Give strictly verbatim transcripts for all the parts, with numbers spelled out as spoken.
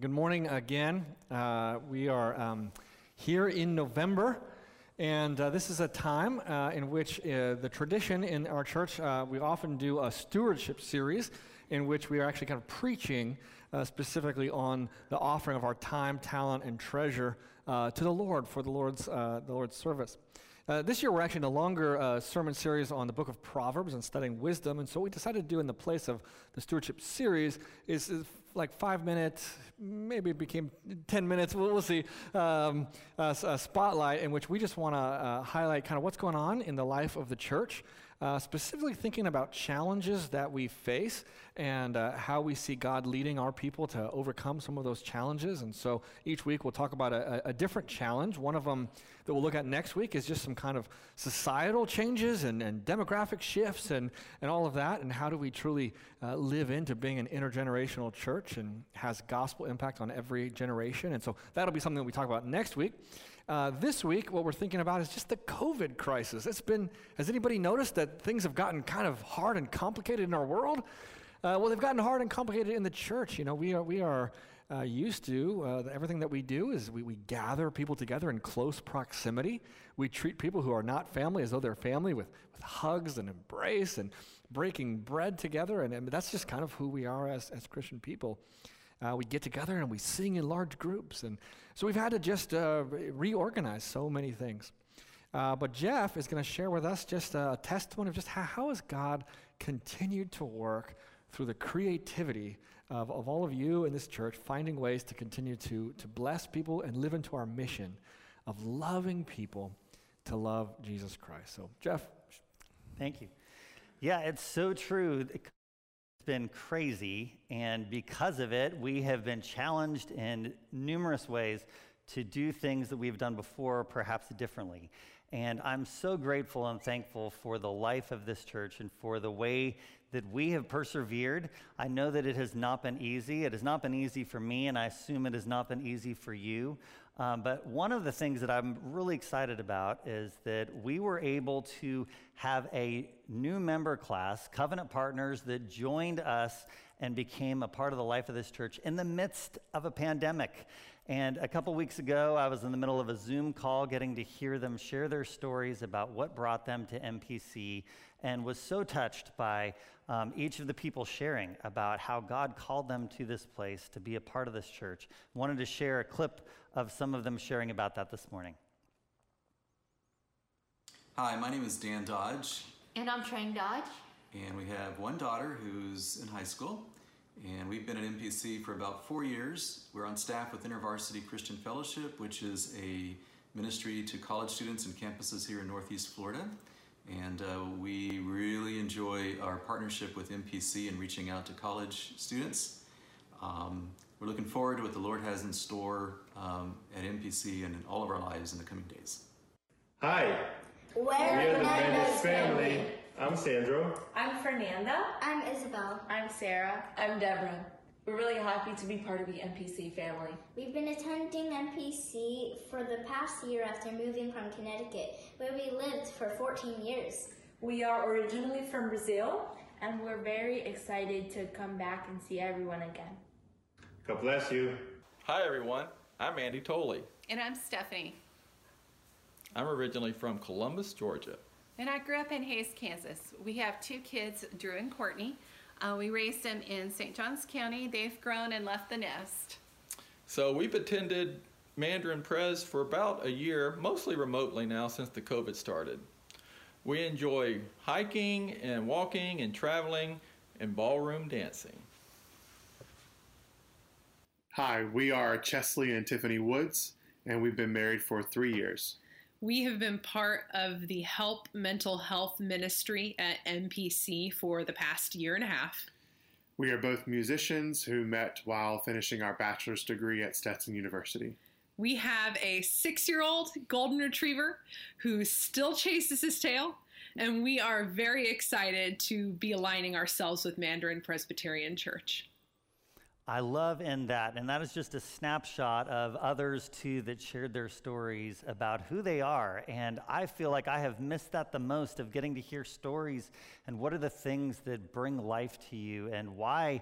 Good morning again. Uh, we are um, here in November, and uh, this is a time uh, in which uh, the tradition in our church, uh, we often do a stewardship series in which we are actually kind of preaching uh, specifically on the offering of our time, talent, and treasure uh, to the Lord for the Lord's uh, the Lord's service. Uh, this year we're actually in a longer uh, sermon series on the book of Proverbs and studying wisdom, and so what we decided to do in the place of the stewardship series is, is like five minutes, maybe it became ten minutes, we'll, we'll see, um, a, a spotlight in which we just want to uh, highlight kind of what's going on in the life of the church, uh, specifically thinking about challenges that we face and uh, how we see God leading our people to overcome some of those challenges. And so each week we'll talk about a, a different challenge. One of them that we'll look at next week is just some kind of societal changes and, and demographic shifts and, and all of that, and how do we truly uh, live into being an intergenerational church and has gospel impact on every generation. And so that'll be something that we talk about next week. Uh, this week, what we're thinking about is just the COVID crisis. It's been, has anybody noticed that things have gotten kind of hard and complicated in our world? Uh, well, they've gotten hard and complicated in the church. You know, we are we are uh, used to, uh, everything that we do is we, we gather people together in close proximity. We treat people who are not family as though they're family with, with hugs and embrace and breaking bread together. And, and that's just kind of who we are as, as Christian people. Uh, we get together and we sing in large groups. And so we've had to just uh, re- reorganize so many things. Uh, but Jeff is going to share with us just a testimony of just how, how has God continued to work through the creativity of, of all of you in this church, finding ways to continue to, to bless people and live into our mission of loving people to love Jesus Christ. So, Jeff. Thank you. Yeah, it's so true. It's been crazy, and because of it, we have been challenged in numerous ways to do things that we've done before, perhaps differently. And I'm so grateful and thankful for the life of this church and for the way that we have persevered. I know that it has not been easy. It has not been easy for me, and I assume it has not been easy for you. Um, but one of the things that I'm really excited about is that we were able to have a new member class, Covenant Partners, that joined us and became a part of the life of this church in the midst of a pandemic. And a couple weeks ago, I was in the middle of a Zoom call getting to hear them share their stories about what brought them to M P C, and was so touched by um, each of the people sharing about how God called them to this place to be a part of this church. Wanted to share a clip of some of them sharing about that this morning. Hi, my name is Dan Dodge. And I'm Trang Dodge. And we have one daughter who's in high school. And we've been at M P C for about four years. We're on staff with InterVarsity Christian Fellowship, which is a ministry to college students and campuses here in Northeast Florida. And uh, we really enjoy our partnership with M P C and reaching out to college students. Um, we're looking forward to what the Lord has in store um, at M P C and in all of our lives in the coming days. Hi, We're, we're the Mendes family. I'm Sandro. I'm Fernanda. I'm Isabel. I'm Sarah. I'm Deborah. We're really happy to be part of the M P C family. We've been attending M P C for the past year after moving from Connecticut, where we lived for fourteen years. We are originally from Brazil, And we're very excited to come back and see everyone again. God bless you. Hi everyone, I'm Andy Tolley. And I'm Stephanie. I'm originally from Columbus, Georgia. And I grew up in Hays, Kansas. We have two kids, Drew and Courtney. Uh, we raised them in Saint Johns County. They've grown and left the nest. So we've attended Mandarin Pres for about a year, mostly remotely now since the COVID started. We enjoy hiking and walking and traveling and ballroom dancing. Hi, we are Chesley and Tiffany Woods, and we've been married for three years. We have been part of the Help Mental Health Ministry at M P C for the past year and a half. We are both musicians who met while finishing our bachelor's degree at Stetson University. We have a six-year-old golden retriever who still chases his tail, and we are very excited to be aligning ourselves with Mandarin Presbyterian Church. I love in that, and that is just a snapshot of others too that shared their stories about who they are, and I feel like I have missed that the most, of getting to hear stories and what are the things that bring life to you and why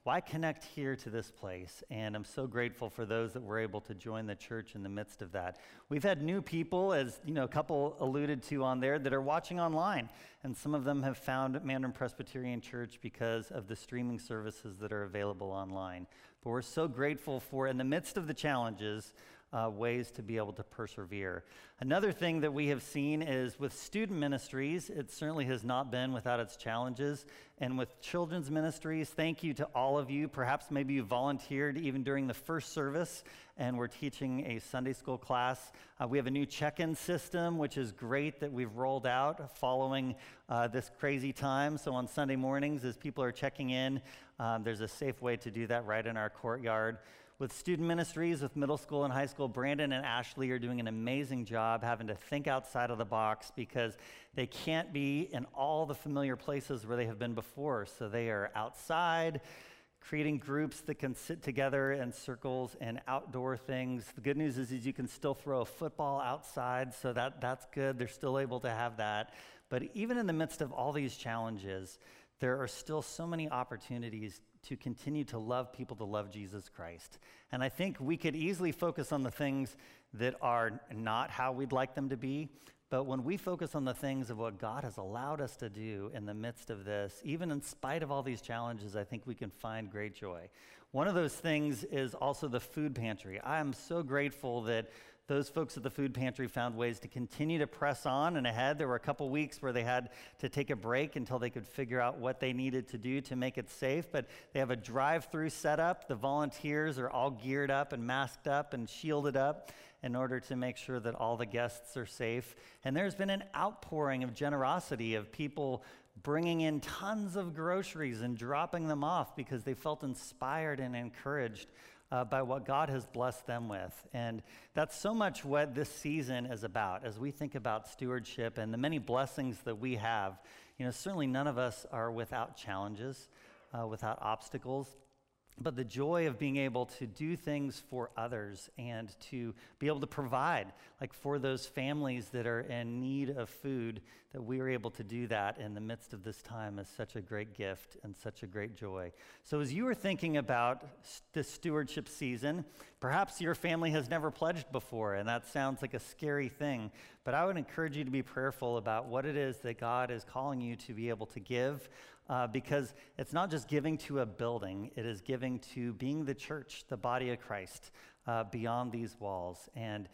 why connect here to this place? And I'm so grateful for those that were able to join the church in the midst of that. We've had new people, as you know, a couple alluded to on there, that are watching online. And some of them have found Mandarin Presbyterian Church because of the streaming services that are available online. But we're so grateful for, in the midst of the challenges, Uh, ways to be able to persevere. Another thing that we have seen is with student ministries, it certainly has not been without its challenges. And with children's ministries, thank you to all of you. Perhaps maybe you volunteered even during the first service and we're teaching a Sunday school class. Uh, we have a new check-in system, which is great that we've rolled out following uh, this crazy time. So on Sunday mornings, as people are checking in, um, there's a safe way to do that right in our courtyard. With student ministries, with middle school and high school, Brandon and Ashley are doing an amazing job having to think outside of the box because they can't be in all the familiar places where they have been before. So they are outside, creating groups that can sit together in circles and outdoor things. The good news is, is you can still throw a football outside, so that, that's good. They're still able to have that. But even in the midst of all these challenges, there are still so many opportunities to continue to love people, to love Jesus Christ. And I think we could easily focus on the things that are not how we'd like them to be, but when we focus on the things of what God has allowed us to do in the midst of this, even in spite of all these challenges, I think we can find great joy. One of those things is also the food pantry. I am so grateful that those folks at the food pantry found ways to continue to press on and ahead. There were a couple weeks where they had to take a break until they could figure out what they needed to do to make it safe, but they have a drive-through set up. The volunteers are all geared up and masked up and shielded up in order to make sure that all the guests are safe. And there's been an outpouring of generosity of people bringing in tons of groceries and dropping them off because they felt inspired and encouraged Uh, by what God has blessed them with. And that's so much what this season is about. As we think about stewardship and the many blessings that we have, you know, certainly none of us are without challenges, uh, without obstacles, but the joy of being able to do things for others and to be able to provide, like for those families that are in need of food, that we are able to do that in the midst of this time is such a great gift and such a great joy. So as you are thinking about this stewardship season, perhaps your family has never pledged before, and that sounds like a scary thing, but I would encourage you to be prayerful about what it is that God is calling you to be able to give, Uh, because it's not just giving to a building, it is giving to being the church, the body of Christ, uh, beyond these walls. And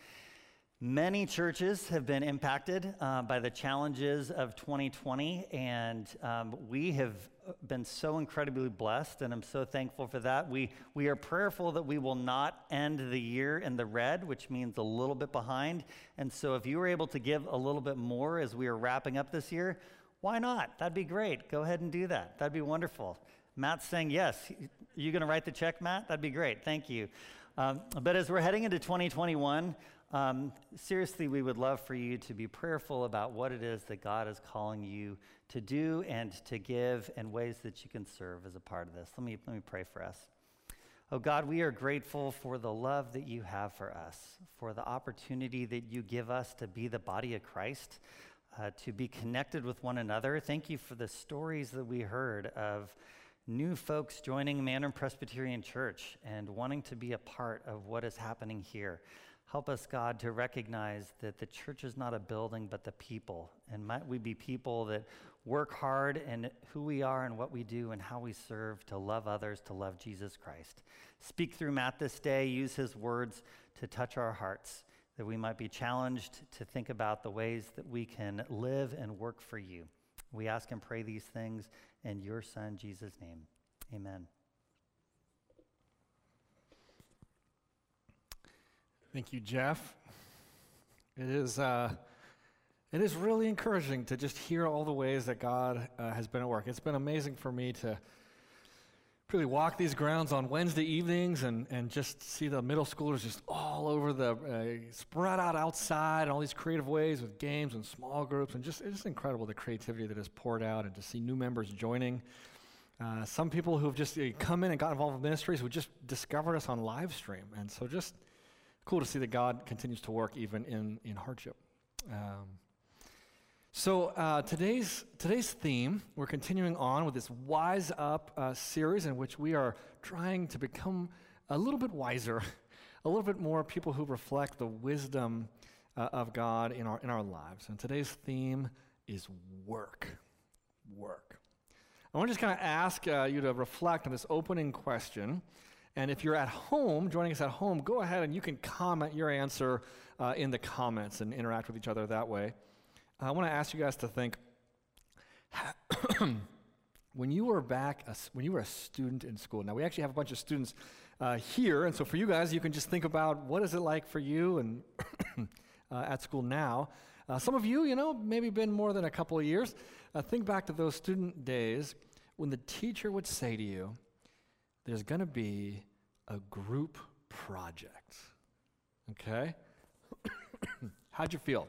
many churches have been impacted uh, by the challenges of twenty twenty, and um, we have been so incredibly blessed, and I'm so thankful for that. We, we are prayerful that we will not end the year in the red, which means a little bit behind. And so if you were able to give a little bit more as we are wrapping up this year, why not? That'd be great. Go ahead and do that. That'd be wonderful. Matt's saying yes. Are you going to write the check, Matt? That'd be great. Thank you. Um, but as we're heading into twenty twenty-one, um, seriously, we would love for you to be prayerful about what it is that God is calling you to do and to give and ways that you can serve as a part of this. Let me, let me pray for us. Oh God, we are grateful for the love that you have for us, for the opportunity that you give us to be the body of Christ, Uh, to be connected with one another. Thank you for the stories that we heard of new folks joining Mandarin Presbyterian Church and wanting to be a part of what is happening here. Help us, God, to recognize that the church is not a building, but the people. And might we be people that work hard in who we are and what we do and how we serve to love others, to love Jesus Christ. Speak through Matt this day. Use his words to touch our hearts, that we might be challenged to think about the ways that we can live and work for you. We ask and pray these things in your Son, Jesus' name. Amen. Thank you, Jeff. It is, uh, it is really encouraging to just hear all the ways that God uh, has been at work. It's been amazing for me to really walk these grounds on Wednesday evenings and, and just see the middle schoolers just all over the, uh, spread out outside in all these creative ways with games and small groups, and just it's just incredible the creativity that is poured out, and to see new members joining. Uh, some people who have just uh, come in and got involved with ministries who just discovered us on live stream, and so just cool to see that God continues to work even in, in hardship. Um, So uh, today's today's theme, we're continuing on with this Wise Up uh, series in which we are trying to become a little bit wiser, a little bit more people who reflect the wisdom uh, of God in our in our lives. And today's theme is work. Work. I want to just kind of ask uh, you to reflect on this opening question. And if you're at home, joining us at home, go ahead and you can comment your answer uh, in the comments and interact with each other that way. I want to ask you guys to think, when you were back, a, when you were a student in school, now we actually have a bunch of students uh, here, and so for you guys, you can just think about what is it like for you and uh, at school now. Uh, some of you, you know, maybe been more than a couple of years. Uh, think back to those student days when the teacher would say to you, there's going to be a group project, okay? How'd you feel?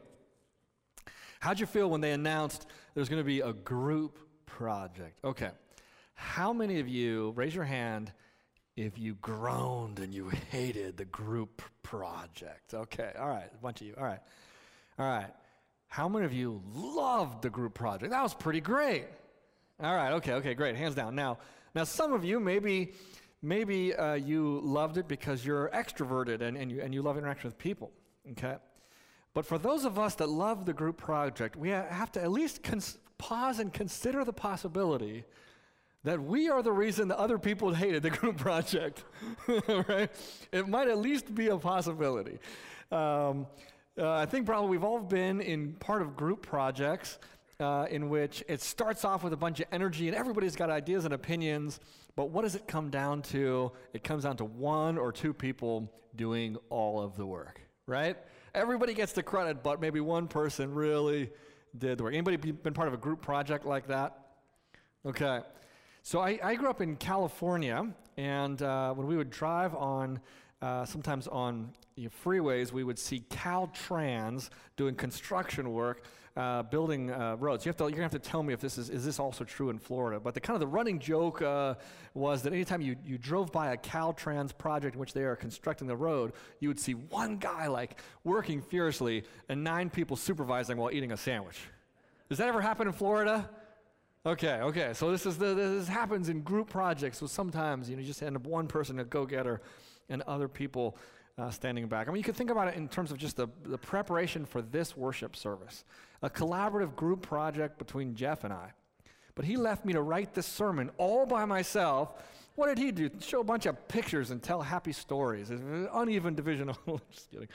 How'd you feel when they announced there's going to be a group project? Okay. How many of you, raise your hand if you groaned and you hated the group project? Okay. All right. A bunch of you. All right. All right. How many of you loved the group project? That was pretty great. All right. Okay. Okay. Great. Hands down. Now, now some of you, maybe maybe uh, you loved it because you're extroverted and, and, you, and you love interaction with people. Okay. But for those of us that love the group project, we have to at least cons- pause and consider the possibility that we are the reason that other people hated the group project, right? It might at least be a possibility. Um, uh, I think probably we've all been in part of group projects uh, in which it starts off with a bunch of energy and everybody's got ideas and opinions, but what does it come down to? It comes down to one or two people doing all of the work, right? Everybody gets the credit, but maybe one person really did the work. Anybody been part of a group project like that? Okay. So I, I grew up in California, and uh, when we would drive on, uh, sometimes on you know, freeways, we would see Caltrans doing construction work, uh, building uh, roads. You have to, you're going to have to tell me if this is, is this also true in Florida. But the kind of the running joke uh, was that anytime you, you drove by a Caltrans project in which they are constructing the road, you would see one guy like working furiously and nine people supervising while eating a sandwich. Does that ever happen in Florida? Okay, okay. So this is the this happens in group projects. So sometimes you know you just end up one person a go-getter and other people uh, standing back. I mean, you could think about it in terms of just the, the preparation for this worship service, a collaborative group project between Jeff and I. But he left me to write this sermon all by myself. What did he do? Show a bunch of pictures and tell happy stories. It's an uneven division. Just kidding.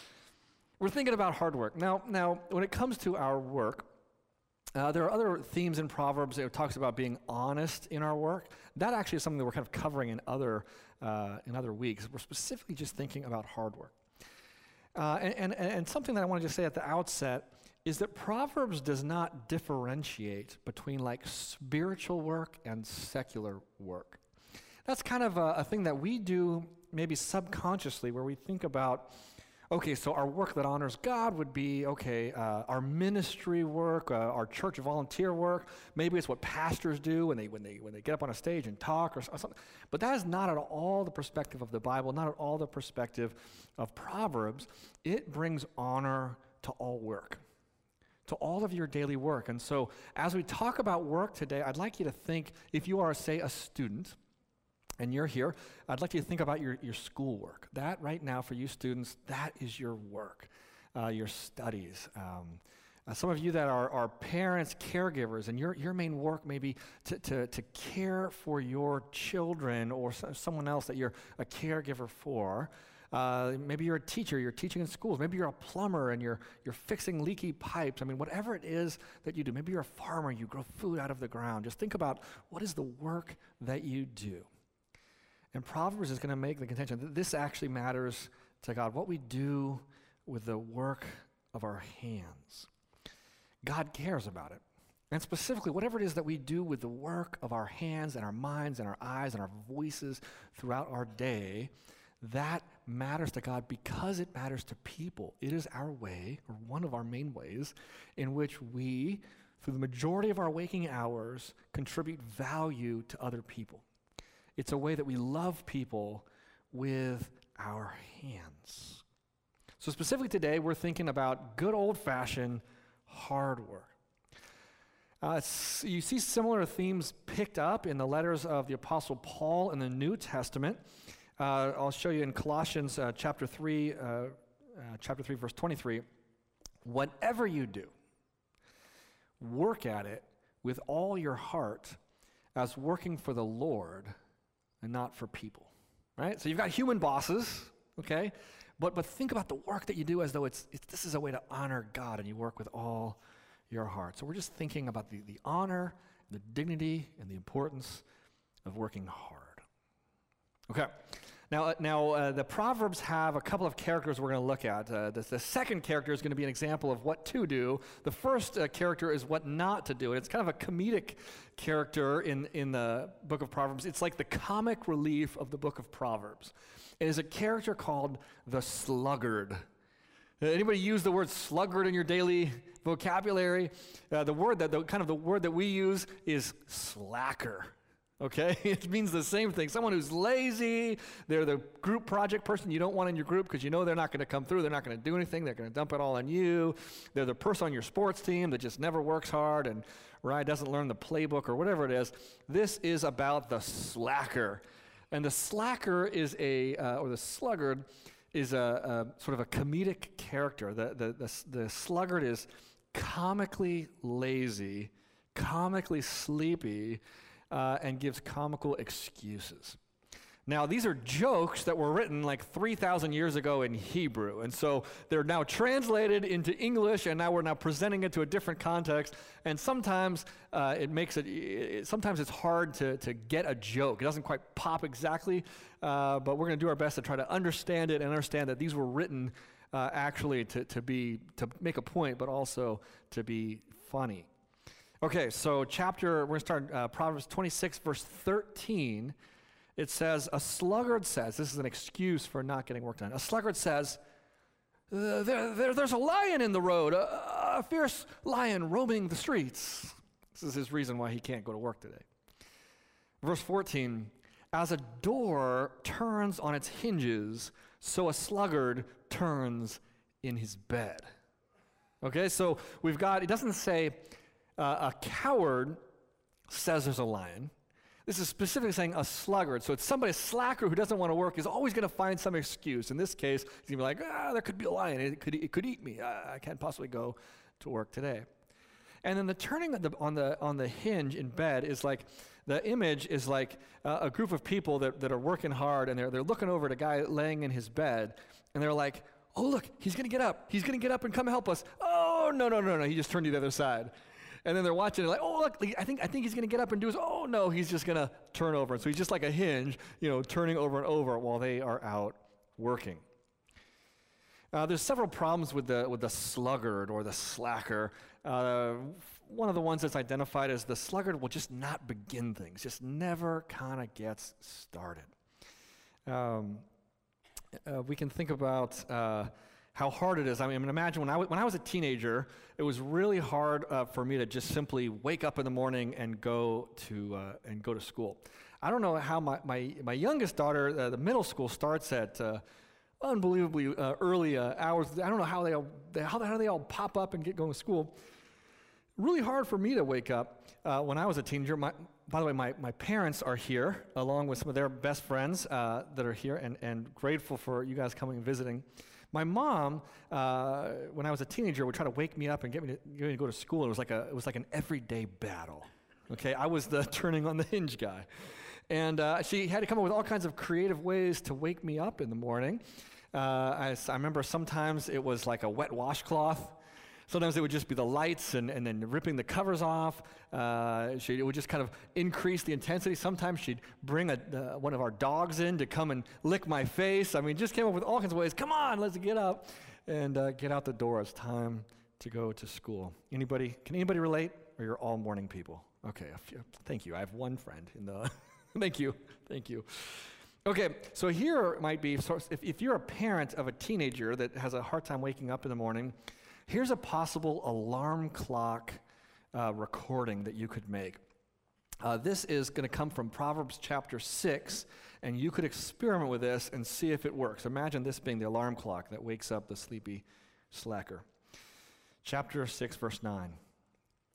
We're thinking about hard work. Now, now, when it comes to our work, Uh, there are other themes in Proverbs that talks about being honest in our work. That actually is something that we're kind of covering in other uh, in other weeks. We're specifically just thinking about hard work. Uh, and, and, and something that I want to just say at the outset is that Proverbs does not differentiate between like spiritual work and secular work. That's kind of a, a thing that we do maybe subconsciously, where we think about, okay, so our work that honors God would be, okay, uh, our ministry work, uh, our church volunteer work. Maybe it's what pastors do when they when they when they get up on a stage and talk or something. But that is not at all the perspective of the Bible, not at all the perspective of Proverbs. It brings honor to all work, to all of your daily work. And so as we talk about work today, I'd like you to think, if you are, say, a student, and you're here, I'd like you to think about your, your schoolwork. That right now for you students, that is your work, uh, your studies. Um, uh, some of you that are, are parents, caregivers, and your, your main work may be to, to, to care for your children or so, someone else that you're a caregiver for. Uh, maybe you're a teacher, you're teaching in schools. Maybe you're a plumber and you're, you're fixing leaky pipes. I mean, whatever it is that you do. Maybe you're a farmer, you grow food out of the ground. Just think about what is the work that you do. And Proverbs is going to make the contention that this actually matters to God, what we do with the work of our hands. God cares about it. And specifically, whatever it is that we do with the work of our hands and our minds and our eyes and our voices throughout our day, that matters to God because it matters to people. It is our way, or one of our main ways, in which we, through the majority of our waking hours, contribute value to other people. It's a way that we love people with our hands. So specifically today, we're thinking about good old-fashioned hard work. Uh, s- you see similar themes picked up in the letters of the Apostle Paul in the New Testament. Uh, I'll show you in Colossians uh, chapter three, uh, uh, chapter three, verse twenty-three. Whatever you do, work at it with all your heart as working for the Lord and not for people. Right? So you've got human bosses, okay? But but think about the work that you do as though it's, it's this is a way to honor God, and you work with all your heart. So we're just thinking about the, the honor, the dignity, and the importance of working hard. Okay. Now, uh, now uh, the Proverbs have a couple of characters we're going to look at. Uh, the, the second character is going to be an example of what to do. The first uh, character is what not to do. And it's kind of a comedic character in, in the book of Proverbs. It's like the comic relief of the book of Proverbs. It is a character called the sluggard. Anybody use the word sluggard in your daily vocabulary? Uh, the word that the kind of the word that we use is slacker. Okay, it means the same thing. Someone who's lazy. They're the group project person you don't want in your group because you know they're not going to come through. They're not going to do anything. They're going to dump it all on you. They're the person on your sports team that just never works hard and right doesn't learn the playbook or whatever it is. This is about the slacker, and the slacker is a uh, or the sluggard. is a, a sort of a comedic character. The, the, the, the sluggard is comically lazy, comically sleepy, uh, and gives comical excuses. Now, these are jokes that were written like three thousand years ago in Hebrew, and so they're now translated into English, and now we're now presenting it to a different context, and sometimes uh, it makes it, it, sometimes it's hard to, to get a joke. It doesn't quite pop exactly, uh, but we're going to do our best to try to understand it and understand that these were written uh, actually to, to be, to make a point, but also to be funny. Okay, so chapter, we're going to start uh, Proverbs twenty-six, verse thirteen. It says, a sluggard says, this is an excuse for not getting work done. A sluggard says, there, there, there's a lion in the road, a, a fierce lion roaming the streets. This is his reason why he can't go to work today. Verse fourteen, as a door turns on its hinges, so a sluggard turns in his bed. Okay, so we've got, it doesn't say uh, a coward says there's a lion. This is specifically saying a sluggard. So it's somebody, a slacker who doesn't want to work is always going to find some excuse. In this case, he's going to be like, ah, there could be a lion. It could, it could eat me. I, I can't possibly go to work today. And then the turning of the, on, the, on the hinge in bed is like, the image is like uh, a group of people that, that are working hard, and they're, they're looking over at a guy laying in his bed, and they're like, oh, look, he's going to get up. He's going to get up and come help us. Oh, no, no, no, no. He just turned to the other side. And then they're watching it like, oh, look, I think I think he's going to get up and do his, oh, no, he's just going to turn over. And so he's just like a hinge, you know, turning over and over while they are out working. Uh, there's several problems with the with the sluggard or the slacker. Uh, one of the ones that's identified as the sluggard will just not begin things, just never kind of gets started. Um, uh, we can think about uh, how hard it is. I mean, imagine when I, w- when I was a teenager, it was really hard uh, for me to just simply wake up in the morning and go to uh, and go to school. I don't know how my, my, my youngest daughter, uh, the middle school, starts at uh, unbelievably uh, early uh, hours. I don't know how they all, how, how they all pop up and get going to school. Really hard for me to wake up uh, when I was a teenager. My, by the way, my, my parents are here, along with some of their best friends uh, that are here, and, and grateful for you guys coming and visiting. My mom, uh, when I was a teenager, would try to wake me up and get me to, get me to go to school. It was like a it was like an everyday battle. Okay, I was the turning on the hinge guy, and uh, she had to come up with all kinds of creative ways to wake me up in the morning. Uh, I, I remember sometimes it was like a wet washcloth. Sometimes it would just be the lights and, and then ripping the covers off. Uh, she, it would just kind of increase the intensity. Sometimes she'd bring a, uh, one of our dogs in to come and lick my face. I mean, just came up with all kinds of ways. Come on, let's get up and uh, get out the door. It's time to go to school. Anybody? Can anybody relate? Or you're all morning people? Okay, a few, thank you. I have one friend in the. Thank you, thank you. Okay, so here might be, so if, if you're a parent of a teenager that has a hard time waking up in the morning, here's a possible alarm clock uh, recording that you could make. Uh, this is going to come from Proverbs chapter six, and you could experiment with this and see if it works. Imagine this being the alarm clock that wakes up the sleepy slacker. Chapter six, verse nine.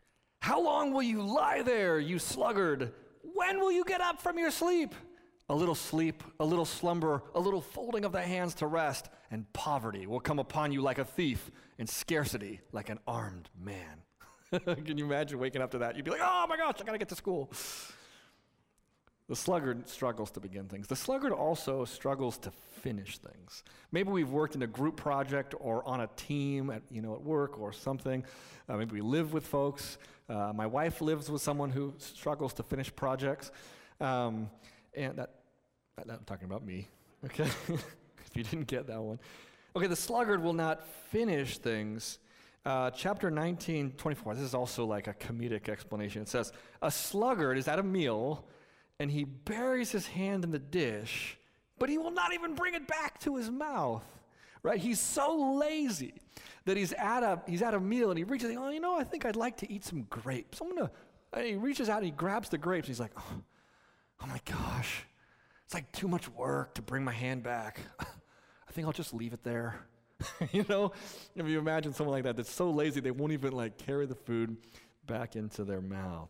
How long will you lie there, you sluggard? When will you get up from your sleep? A little sleep, a little slumber, a little folding of the hands to rest, and poverty will come upon you like a thief, and scarcity like an armed man. Can you imagine waking up to that? You'd be like, oh my gosh, I gotta get to school. The sluggard struggles to begin things. The sluggard also struggles to finish things. Maybe we've worked in a group project or on a team at, you know, at work or something. Uh, maybe we live with folks. Uh, my wife lives with someone who struggles to finish projects. Um, and that, that, I'm talking about me, okay? If you didn't get that one. Okay, the sluggard will not finish things. Uh, chapter nineteen, twenty-four, this is also like a comedic explanation. It says, a sluggard is at a meal, and he buries his hand in the dish, but he will not even bring it back to his mouth, right? He's so lazy that he's at a he's at a meal, and he reaches, oh, you know, I think I'd like to eat some grapes. I'm gonna, and he reaches out, and he grabs the grapes, and he's like, oh, oh my gosh, it's like too much work to bring my hand back. I think I'll just leave it there. You know, if you imagine someone like that that's so lazy they won't even like carry the food back into their mouth.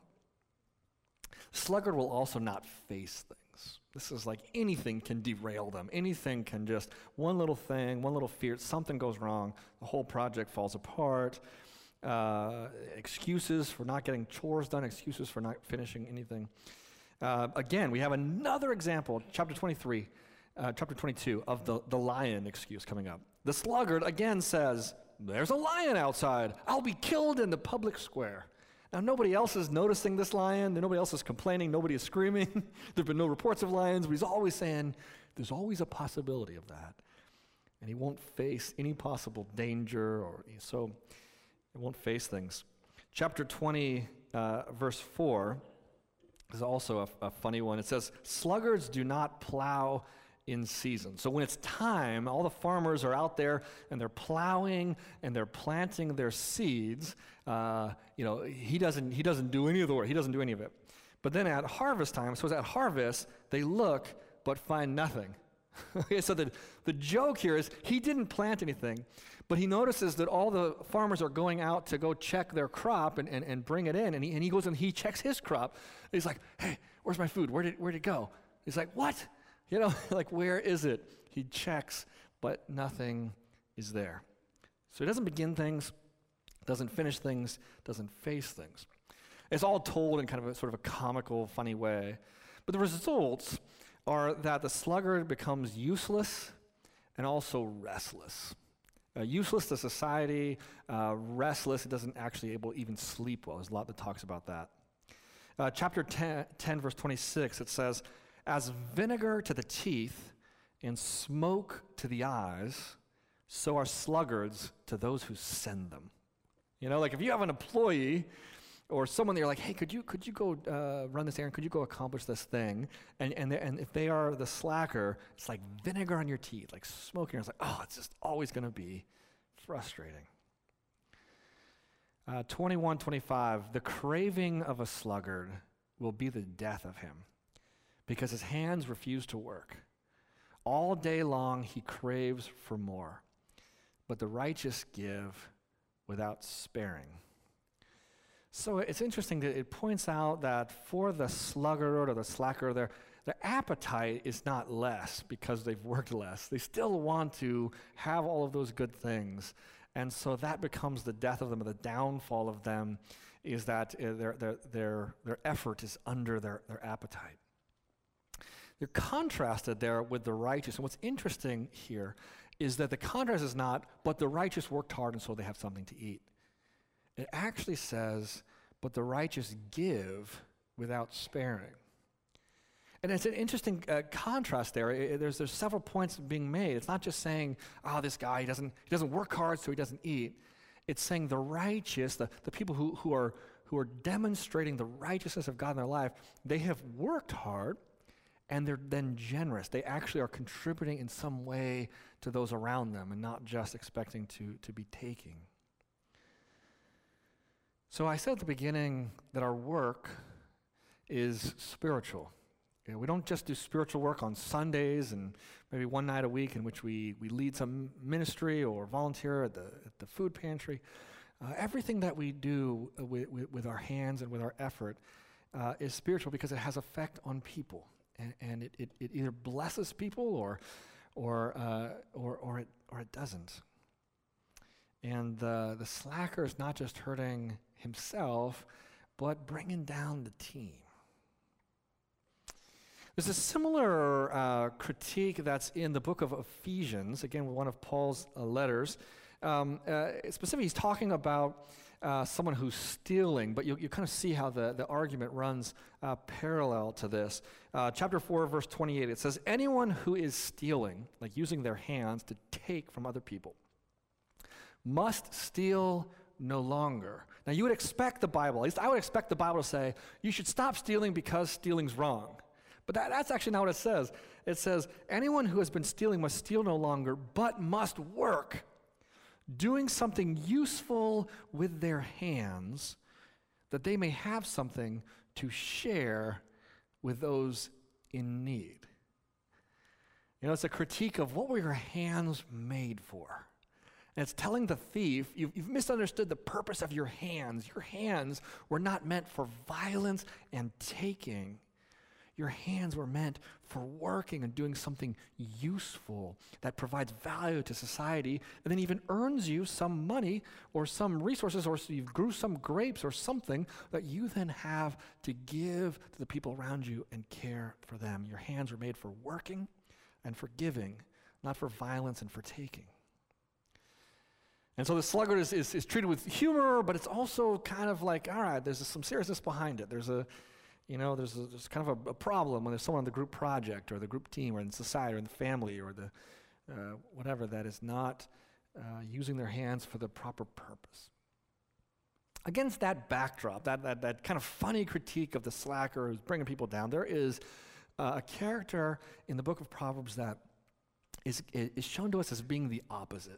Sluggard will also not face things. This is like anything can derail them. Anything can just, one little thing, one little fear, something goes wrong, the whole project falls apart. Uh, excuses for not getting chores done, excuses for not finishing anything. Uh, again, we have another example, chapter twenty-three, uh, chapter twenty-two, of the, the lion excuse coming up. The sluggard again says, there's a lion outside. I'll be killed in the public square. Now, nobody else is noticing this lion. Nobody else is complaining. Nobody is screaming. There have been no reports of lions, but he's always saying, there's always a possibility of that. And he won't face any possible danger, or so he won't face things. Chapter twenty, uh, verse four, is also a, a funny one. It says, sluggards do not plow in season. So when it's time, all the farmers are out there and they're plowing and they're planting their seeds. Uh, you know, he doesn't he doesn't do any of the work. He doesn't do any of it. But then at harvest time, so it's at harvest, they look but find nothing. Okay, so the, the joke here is he didn't plant anything, but he notices that all the farmers are going out to go check their crop and, and, and bring it in, and he, and he goes and he checks his crop. He's like, hey, where's my food? Where did, where'd it go? He's like, what? You know, like, where is it? He checks, but nothing is there. So he doesn't begin things, doesn't finish things, doesn't face things. It's all told in kind of a sort of a comical, funny way. But the results are that the sluggard becomes useless and also restless. Uh, useless to society, uh, restless, it doesn't actually able to even sleep well. There's a lot that talks about that. Uh, chapter ten, ten, verse twenty-six, it says, as vinegar to the teeth and smoke to the eyes, so are sluggards to those who send them. You know, like if you have an employee or someone that you're like, hey, could you could you go uh, run this errand? Could you go accomplish this thing? And and and if they are the slacker, it's like vinegar on your teeth, like smoking. It's like, oh, it's just always going to be frustrating. Uh, twenty-one, twenty-five, the craving of a sluggard will be the death of him, because his hands refuse to work. All day long he craves for more, but the righteous give without sparing. So it's interesting that it points out that for the sluggard or the slacker, their, their appetite is not less because they've worked less. They still want to have all of those good things. And so that becomes the death of them, or the downfall of them, is that uh, their, their, their, their effort is under their, their appetite. They're contrasted there with the righteous. And what's interesting here is that the contrast is not, but the righteous worked hard and so they have something to eat. It actually says, but the righteous give without sparing. And it's an interesting uh, contrast there. It, there's, there's several points being made. It's not just saying, oh, this guy, he doesn't, he doesn't work hard so he doesn't eat. It's saying the righteous, the, the people who, who, are, who are demonstrating the righteousness of God in their life, they have worked hard, and they're then generous. They actually are contributing in some way to those around them and not just expecting to, to be taking. So I said at the beginning that our work is spiritual. You know, we don't just do spiritual work on Sundays and maybe one night a week in which we, we lead some ministry or volunteer at the, at the food pantry. Uh, everything that we do uh, with, with, with our hands and with our effort uh, is spiritual because it has effect on people. And, and it, it, it either blesses people or, or, uh, or, or, it, or it doesn't. And uh, the slacker is not just hurting himself, but bringing down the team. There's a similar uh, critique that's in the book of Ephesians, again, one of Paul's uh, letters. Um, uh, specifically, he's talking about uh, someone who's stealing, but you, you kind of see how the, the argument runs uh, parallel to this. Uh, chapter four, verse twenty-eight, it says, anyone who is stealing, like using their hands to take from other people, must steal no longer. Now, you would expect the Bible, at least I would expect the Bible to say, you should stop stealing because stealing's wrong. But that, that's actually not what it says. It says, anyone who has been stealing must steal no longer, but must work, doing something useful with their hands, that they may have something to share with those in need. You know, it's a critique of what were your hands made for? And it's telling the thief, you've, you've misunderstood the purpose of your hands. Your hands were not meant for violence and taking. Your hands were meant for working and doing something useful that provides value to society and then even earns you some money or some resources, or so you grew some grapes or something that you then have to give to the people around you and care for them. Your hands were made for working and for giving, not for violence and for taking. And so the sluggard is, is, is treated with humor, but it's also kind of like, all right, there's some seriousness behind it. There's a You know, there's, a, there's kind of a, a problem when there's someone on the group project or the group team or in society or in the family or the uh, whatever that is not uh, using their hands for the proper purpose. Against that backdrop, that, that, that kind of funny critique of the slacker who's bringing people down, there is uh, a character in the book of Proverbs that is, is shown to us as being the opposite.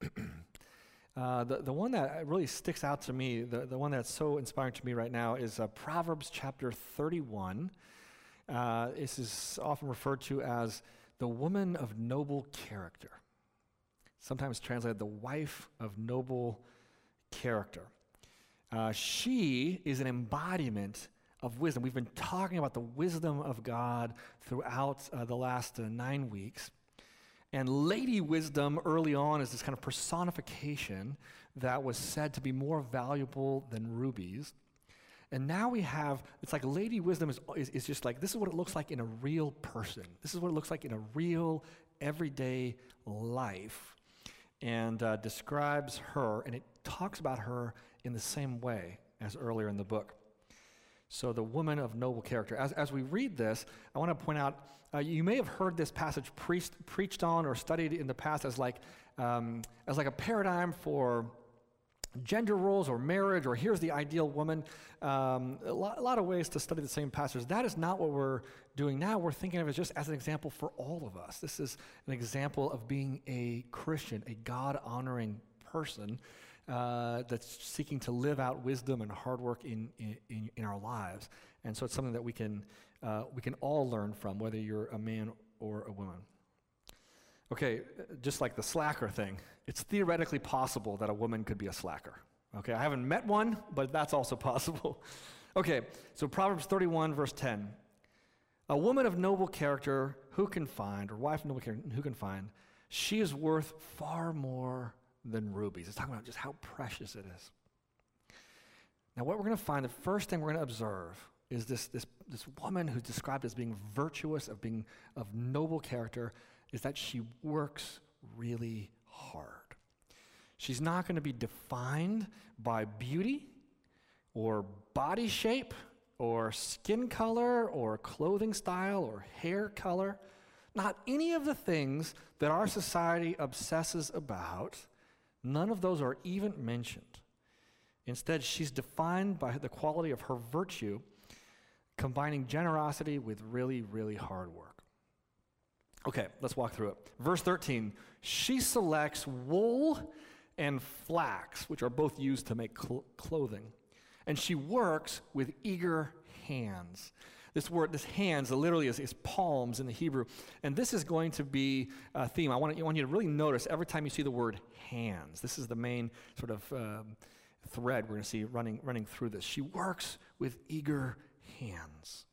Uh, the, the one that really sticks out to me, the, the one that's so inspiring to me right now is uh, Proverbs chapter thirty-one. Uh, this is often referred to as the woman of noble character. Sometimes translated the wife of noble character. Uh, she is an embodiment of wisdom. We've been talking about the wisdom of God throughout uh, the last uh, nine weeks. And Lady Wisdom early on is this kind of personification that was said to be more valuable than rubies. And now we have, it's like Lady Wisdom is, is, is just like, this is what it looks like in a real person. This is what it looks like in a real, everyday life. And uh, describes her, and it talks about her in the same way as earlier in the book. So the woman of noble character. As, as we read this, I want to point out, uh, you may have heard this passage preached, preached on or studied in the past as like, um, as like a paradigm for gender roles or marriage, or here's the ideal woman. Um, a, lot, a lot of ways to study the same passage. That is not what we're doing now. We're thinking of it just as an example for all of us. This is an example of being a Christian, a God-honoring person uh, that's seeking to live out wisdom and hard work in, in, in our lives. And so it's something that we can, uh, we can all learn from, whether you're a man or a woman. Okay, just like the slacker thing, it's theoretically possible that a woman could be a slacker. Okay, I haven't met one, but that's also possible. Okay, so Proverbs thirty-one, verse ten. A woman of noble character, who can find, or wife of noble character, who can find, she is worth far more than rubies. It's talking about just how precious it is. Now, what we're going to find, the first thing we're going to observe is this, this, this woman who's described as being virtuous, of being of noble character, is that she works really hard. She's not going to be defined by beauty or body shape or skin color or clothing style or hair color. Not any of the things that our society obsesses about. None of those are even mentioned. Instead, she's defined by the quality of her virtue, combining generosity with really, really hard work. Okay, let's walk through it. Verse thirteen, she selects wool and flax, which are both used to make cl- clothing, and she works with eager hands. This word, this hands, literally is, is palms in the Hebrew, and this is going to be a theme. I want, I want you to really notice every time you see the word hands. This is the main sort of um, thread we're going to see running, running through this. She works with eager hands.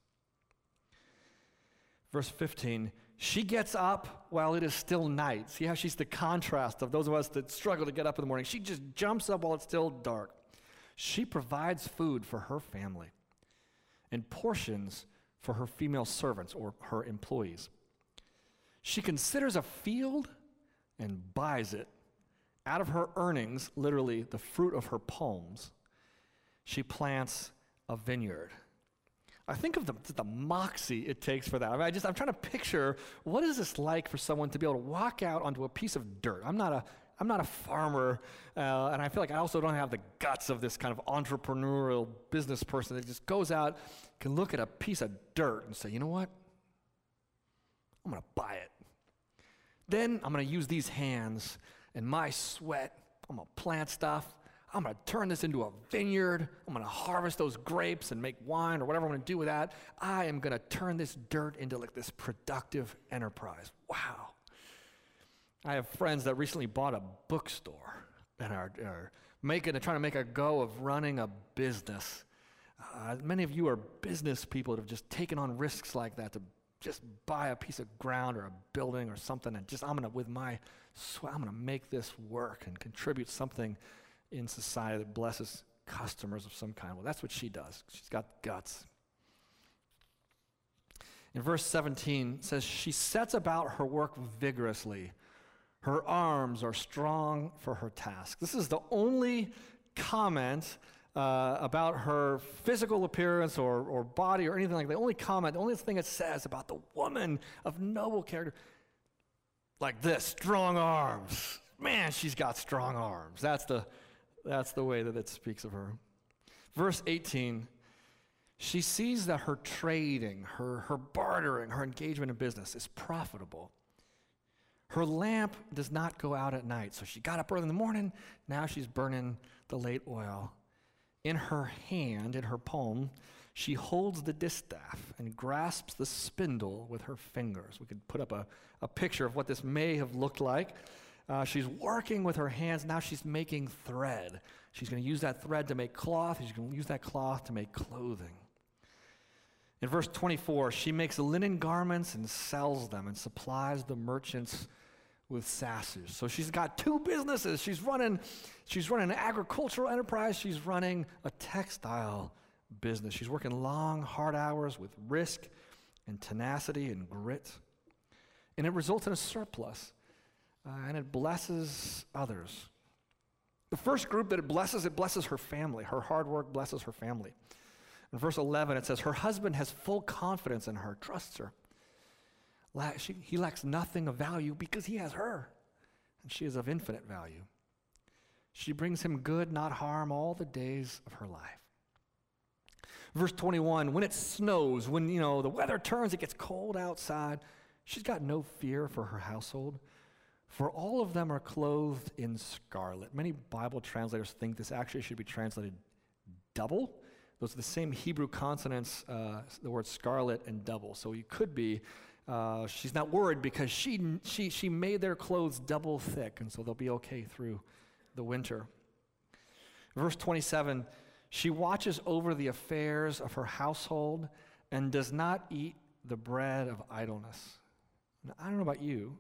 Verse fifteen, she gets up while it is still night. See how she's the contrast of those of us that struggle to get up in the morning. She just jumps up while it's still dark. She provides food for her family and portions for her female servants or her employees. She considers a field and buys it. Out of her earnings, literally the fruit of her palms, she plants a vineyard. I think of the, the moxie it takes for that. I, mean, I just, I'm trying to picture, what is this like for someone to be able to walk out onto a piece of dirt? I'm not a, I'm not a farmer, uh, and I feel like I also don't have the guts of this kind of entrepreneurial business person that just goes out, can look at a piece of dirt and say, you know what? I'm going to buy it. Then I'm going to use these hands and my sweat. I'm going to plant stuff. I'm going to turn this into a vineyard. I'm going to harvest those grapes and make wine or whatever I'm going to do with that. I am going to turn this dirt into like this productive enterprise. Wow. I have friends that recently bought a bookstore and are, are making, trying to make a go of running a business. Uh, many of you are business people that have just taken on risks like that to just buy a piece of ground or a building or something and just, I'm going to, with my sweat, I'm going to make this work and contribute something in society that blesses customers of some kind. Well, that's what she does. She's got guts. In verse seventeen, it says, she sets about her work vigorously. Her arms are strong for her task. This is the only comment uh, about her physical appearance or, or body or anything like that. The only comment, the only thing it says about the woman of noble character, like this, strong arms. Man, she's got strong arms. That's the, that's the way that it speaks of her. Verse eighteen, she sees that her trading, her, her bartering, her engagement in business is profitable. Her lamp does not go out at night. So she got up early in the morning. Now she's burning the late oil. In her hand, in her palm, she holds the distaff and grasps the spindle with her fingers. We could put up a, a picture of what this may have looked like. Uh, she's working with her hands. Now she's making thread. She's going to use that thread to make cloth. She's going to use that cloth to make clothing. In verse twenty-four, she makes linen garments and sells them and supplies the merchants with sashes. So she's got two businesses. She's running, she's running an agricultural enterprise. She's running a textile business. She's working long, hard hours with risk and tenacity and grit. And it results in a surplus. Uh, and it blesses others. The first group that it blesses, it blesses her family. Her hard work blesses her family. In verse eleven, it says, her husband has full confidence in her, trusts her. La- she, he lacks nothing of value because he has her, and she is of infinite value. She brings him good, not harm, all the days of her life. Verse twenty-one, when it snows, when you know the weather turns, it gets cold outside, she's got no fear for her household, for all of them are clothed in scarlet. Many Bible translators think this actually should be translated double. Those are the same Hebrew consonants, uh, the word scarlet and double. So you could be, uh, she's not worried because she, she, she made their clothes double thick, and so they'll be okay through the winter. Verse twenty-seven, she watches over the affairs of her household and does not eat the bread of idleness. Now, I don't know about you,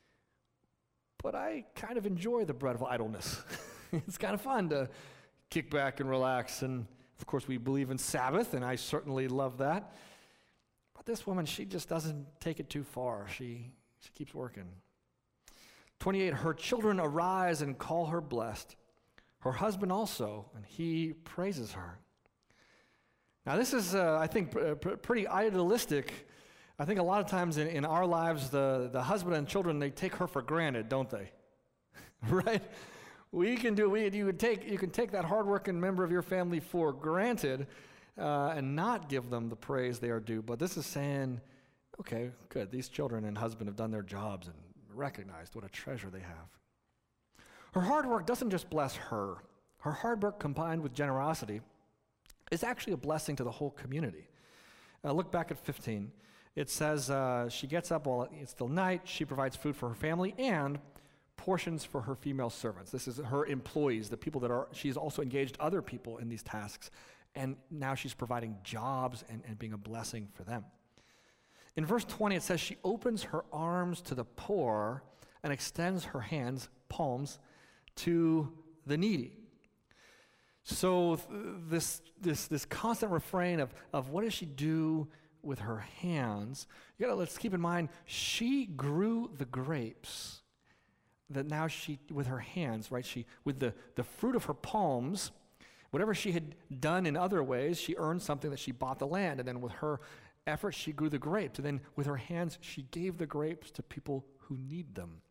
but I kind of enjoy the bread of idleness. It's kind of fun to kick back and relax. And of course, we believe in Sabbath, and I certainly love that. But this woman, she just doesn't take it too far. She, she keeps working. twenty-eight, her children arise and call her blessed. Her husband also, and he praises her. Now, this is, uh, I think, pr- pr- pretty idealistic. I think a lot of times in, in our lives, the, the husband and children, they take her for granted, don't they? Right? We can do, we, you, can take, you can take that hardworking member of your family for granted uh, and not give them the praise they are due. But this is saying, okay, good, these children and husband have done their jobs and recognized what a treasure they have. Her hard work doesn't just bless her. Her hard work combined with generosity is actually a blessing to the whole community. Uh, look back at fifteen. It says uh, she gets up while it's still night. She provides food for her family and portions for her female servants. This is her employees, the people that are, she's also engaged other people in these tasks, and now she's providing jobs and, and being a blessing for them. In verse twenty, it says she opens her arms to the poor and extends her hands, palms, to the needy. So th- this, this, this constant refrain of, of what does she do with her hands, you gotta, let's keep in mind, she grew the grapes that now she, with her hands, right, she, with the, the fruit of her palms, whatever she had done in other ways, she earned something that she bought the land, and then with her effort, she grew the grapes, and then with her hands, she gave the grapes to people who need them.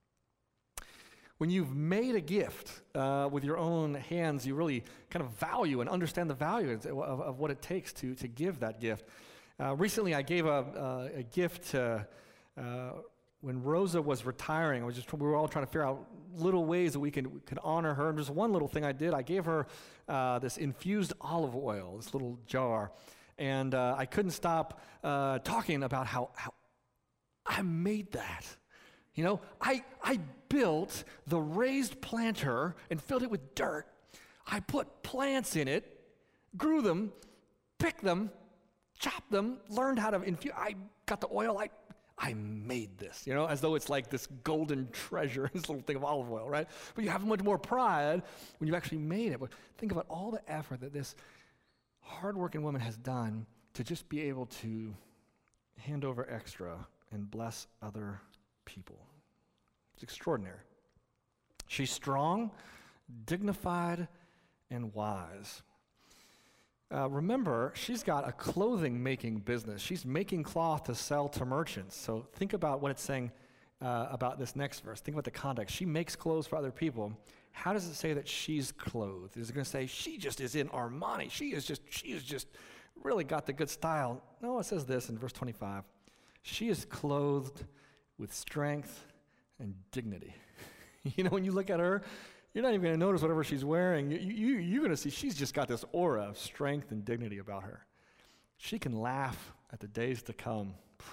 When you've made a gift uh, with your own hands, you really kind of value and understand the value of, of what it takes to, to give that gift. Uh, recently, I gave a, a, a gift to, uh, when Rosa was retiring. I was just, we were all trying to figure out little ways that we can, we could honor her. And there's one little thing I did. I gave her uh, this infused olive oil, this little jar. And uh, I couldn't stop uh, talking about how, how I made that. You know, I, I built the raised planter and filled it with dirt. I put plants in it, grew them, picked them, chopped them, learned how to infuse. I got the oil. I, I made this, you know, as though it's like this golden treasure, this little thing of olive oil, right? But you have much more pride when you've actually made it. But think about all the effort that this hardworking woman has done to just be able to hand over extra and bless other people. It's extraordinary. She's strong, dignified, and wise. Uh, remember, she's got a clothing making business. She's making cloth to sell to merchants. So think about what it's saying uh, about this next verse. Think about the context. She makes clothes for other people. How does it say that she's clothed? Is it going to say she just is in Armani? She is just, she is just really got the good style. No, it says this in verse twenty-five. She is clothed with strength and dignity. You know, when you look at her, you're not even going to notice whatever she's wearing. You, you, you're going to see she's just got this aura of strength and dignity about her. She can laugh at the days to come.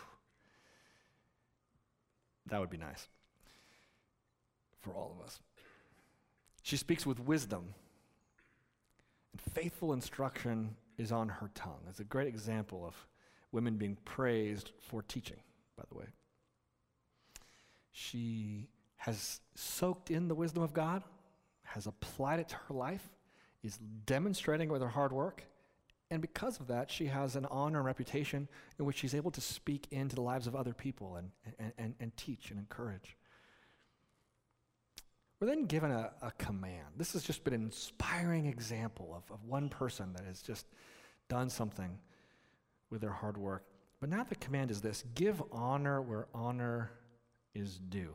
That would be nice for all of us. She speaks with wisdom, and faithful instruction is on her tongue. It's a great example of women being praised for teaching, by the way. She has soaked in the wisdom of God, has applied it to her life, is demonstrating with her hard work, and because of that, she has an honor and reputation in which she's able to speak into the lives of other people and, and, and, and teach and encourage. We're then given a, a command. This has just been an inspiring example of, of one person that has just done something with their hard work. But now the command is this: give honor where honor is due.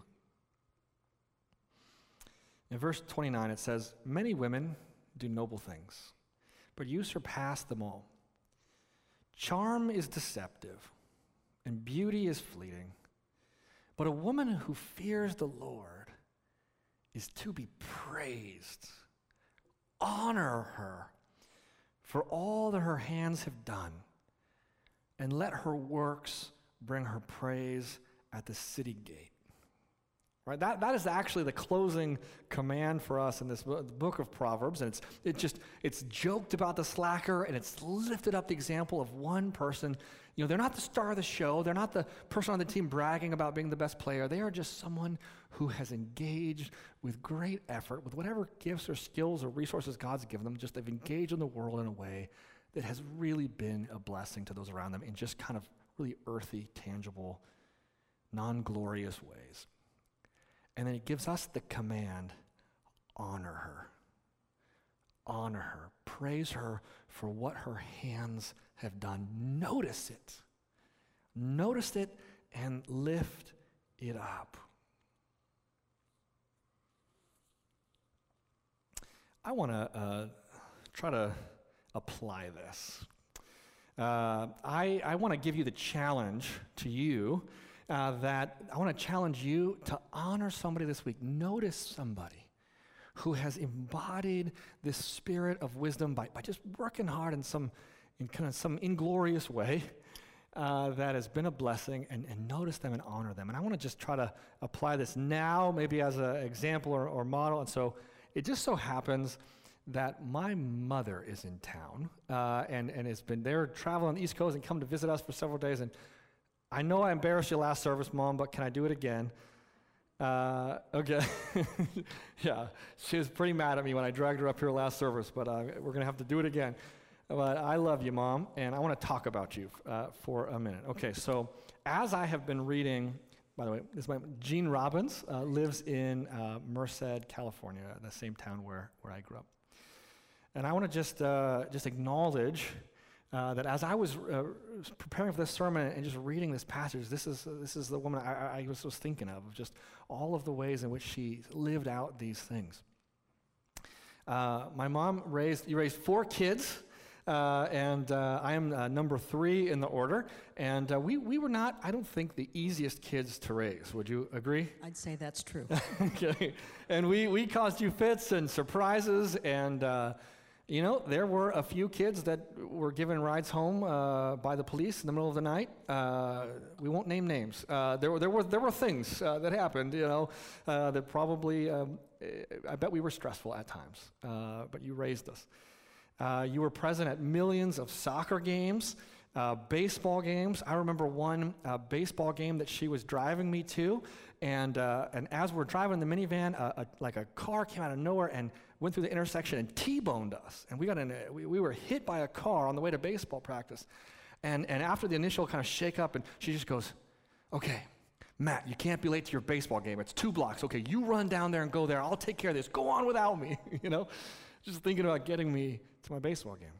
In verse twenty-nine, it says, many women do noble things, but you surpass them all. Charm is deceptive, and beauty is fleeting, but a woman who fears the Lord is to be praised. Honor her for all that her hands have done, and let her works bring her praise at the city gate. Right? That, that is actually the closing command for us in this book of Proverbs, and it's it just it's joked about the slacker, and it's lifted up the example of one person. You know, they're not the star of the show. They're not the person on the team bragging about being the best player. They are just someone who has engaged with great effort, with whatever gifts or skills or resources God's given them. Just they've engaged in the world in a way that has really been a blessing to those around them in just kind of really earthy, tangible, non-glorious ways. And then it gives us the command, honor her. Honor her. Praise her for what her hands have done. Notice it. Notice it and lift it up. I want to uh, try to apply this. Uh, I, I want to give you the challenge to you uh, that I want to challenge you to honor somebody this week. Notice somebody who has embodied this spirit of wisdom by, by just working hard in some in kind of some inglorious way, uh, that has been a blessing, and, and notice them and honor them. And I want to just try to apply this now, maybe as an example or, or model. And so it just so happens that my mother is in town uh, and, and has been there traveling on the East Coast and come to visit us for several days. And I know I embarrassed you last service, Mom, but can I do it again? Uh, okay. Yeah, she was pretty mad at me when I dragged her up here last service, but uh, we're going to have to do it again. But I love you, Mom, and I want to talk about you uh, for a minute. Okay, so as I have been reading, by the way, this is my, Gene Robbins uh, lives in uh, Merced, California, the same town where, where I grew up. And I want to just uh, just acknowledge uh, that as I was uh, preparing for this sermon and just reading this passage, this is uh, this is the woman I, I was, was thinking of, of just all of the ways in which she lived out these things. Uh, my mom raised, you raised four kids. Uh, and uh, I am uh, number three in the order, and uh, we, we were not, I don't think, the easiest kids to raise. Would you agree? I'd say that's true. Okay. And we, we caused you fits and surprises, and uh, you know, there were a few kids that were given rides home uh, by the police in the middle of the night. Uh, we won't name names. Uh, there were there were there were things uh, that happened, you know, uh, that probably um, I bet we were stressful at times. Uh, but you raised us. Uh, you were present at millions of soccer games, uh, baseball games. I remember one uh, baseball game that she was driving me to, and uh, and as we're driving in the minivan, uh, a, like a car came out of nowhere and went through the intersection and T-boned us. And we got in a, we, we were hit by a car on the way to baseball practice. And and after the initial kind of shake up, and she just goes, "Okay, Matt, you can't be late to your baseball game. It's two blocks. Okay, you run down there and go there. I'll take care of this. Go on without me." You know, just thinking about getting me to my baseball game.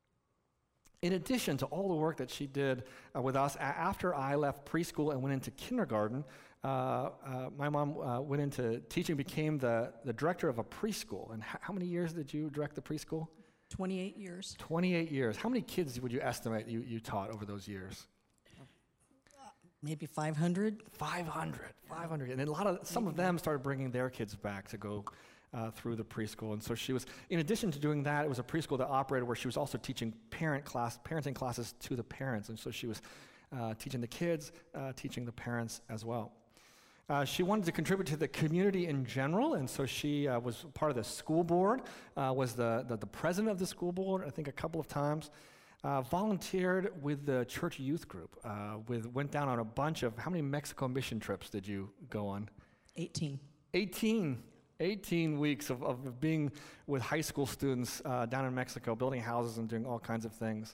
In addition to all the work that she did uh, with us, a- after I left preschool and went into kindergarten, uh, uh, my mom uh, went into teaching, became the, the director of a preschool. And h- how many years did you direct the preschool? twenty-eight years. twenty-eight years. How many kids would you estimate you, you taught over those years? Maybe five hundred. five hundred. five hundred. And a lot of, some of them started bringing their kids back to go Uh, through the preschool. And so she was, in addition to doing that, it was a preschool that operated where she was also teaching parent class, parenting classes to the parents. And so she was uh, teaching the kids, uh, teaching the parents as well. Uh, she wanted to contribute to the community in general, and so she uh, was part of the school board, uh, was the, the, the president of the school board, I think a couple of times. Uh, volunteered with the church youth group, uh, with went down on a bunch of, how many Mexico mission trips did you go on? eighteen. eighteen. eighteen weeks of, of being with high school students uh, down in Mexico, building houses and doing all kinds of things.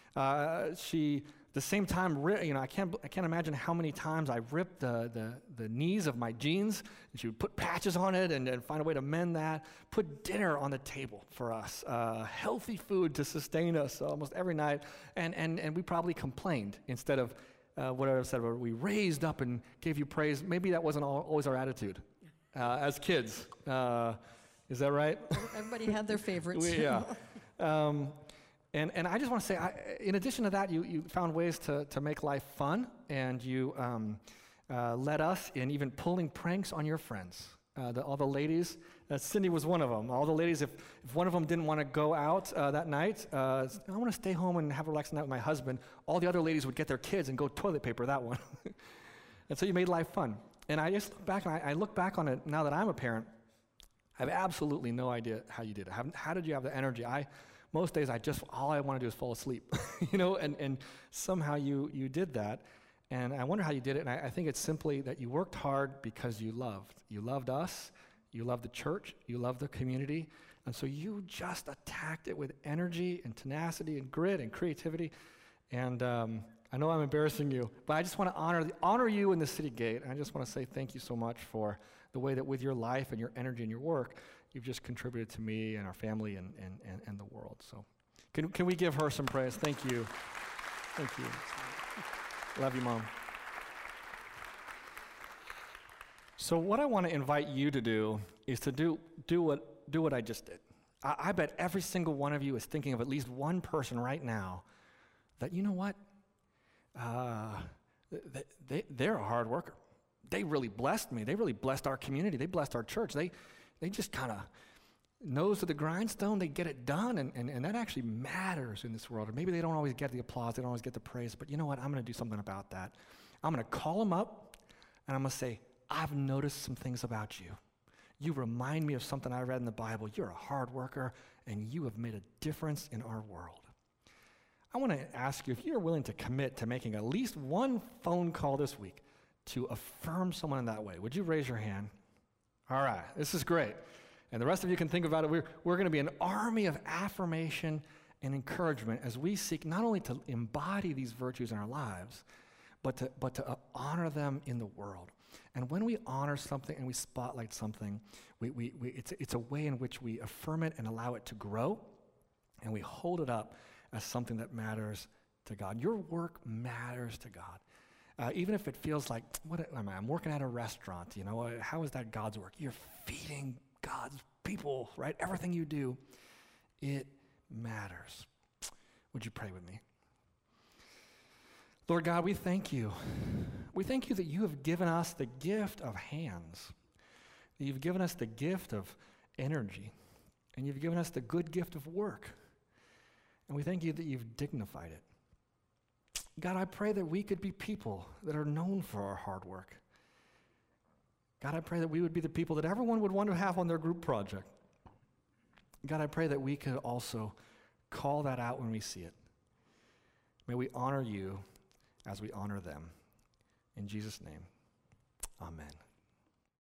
Uh, she, at the same time, ri- you know, I can't, I can't imagine how many times I ripped the, the, the knees of my jeans, and she would put patches on it and, and find a way to mend that, put dinner on the table for us, uh, healthy food to sustain us almost every night, and, and, and we probably complained instead of uh, what I said, we raised up and gave you praise. Maybe that wasn't all, always our attitude. Uh, as kids. Uh, is that right? Everybody had their favorites. we, yeah. Um, and, and I just want to say, I, in addition to that, you, you found ways to, to make life fun, and you um, uh, led us in even pulling pranks on your friends. Uh, the, all the ladies, uh, Cindy was one of them. All the ladies, if, if one of them didn't want to go out uh, that night, uh, I want to stay home and have a relaxing night with my husband, all the other ladies would get their kids and go toilet paper that one. And so you made life fun. And I just look back, and I, I look back on it now that I'm a parent. I have absolutely no idea how you did it. How, how did you have the energy? I, most days, I just all I want to do is fall asleep, you know. And, and somehow you you did that, and I wonder how you did it. And I, I think it's simply that you worked hard because you loved. You loved us, you loved the church, you loved the community, and so you just attacked it with energy and tenacity and grit and creativity, and. Um, I know I'm embarrassing you, but I just want to honor the, honor you in the City Gate. And I just want to say thank you so much for the way that with your life and your energy and your work, you've just contributed to me and our family and, and, and, and the world. So can, can we give her some praise? Thank you. Thank you. Love you, Mom. So what I want to invite you to do is to do, do, what, do what I just did. I, I bet every single one of you is thinking of at least one person right now that, you know what? Uh, they, they, they're a hard worker. They really blessed me. They really blessed our community. They blessed our church. They, they just kind of nose to the grindstone, they get it done, and, and, and that actually matters in this world. Or maybe they don't always get the applause, they don't always get the praise, but you know what? I'm going to do something about that. I'm going to call them up, and I'm going to say, I've noticed some things about you. You remind me of something I read in the Bible. You're a hard worker, and you have made a difference in our world. I want to ask you if you're willing to commit to making at least one phone call this week to affirm someone in that way. Would you raise your hand? All right, this is great. And the rest of you can think about it. We're, we're going to be an army of affirmation and encouragement as we seek not only to embody these virtues in our lives, but to, but to uh, honor them in the world. And when we honor something and we spotlight something, we, we, we, it's, it's a way in which we affirm it and allow it to grow, and we hold it up as something that matters to God. Your work matters to God. Uh, even if it feels like, what am I? I'm working at a restaurant, you know, how is that God's work? You're feeding God's people, right? Everything you do, it matters. Would you pray with me? Lord God, we thank you. We thank you that you have given us the gift of hands, that you've given us the gift of energy, and you've given us the good gift of work. And we thank you that you've dignified it. God, I pray that we could be people that are known for our hard work. God, I pray that we would be the people that everyone would want to have on their group project. God, I pray that we could also call that out when we see it. May we honor you as we honor them. In Jesus' name, amen.